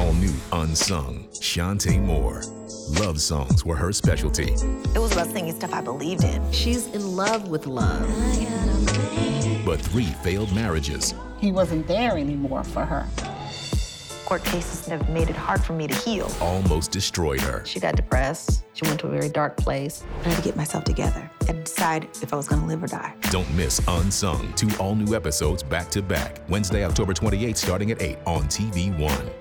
All new Unsung, Shantae Moore. Love songs were her specialty. It was about singing stuff I believed in. She's in love with love. But 3 failed marriages. He wasn't there anymore for her. Court cases have made it hard for me to heal. Almost destroyed her. She got depressed. She went to a very dark place. I had to get myself together and decide if I was gonna live or die. Don't miss Unsung, 2 all-new episodes back-to-back. Wednesday, October 28th, starting at 8 on TV1.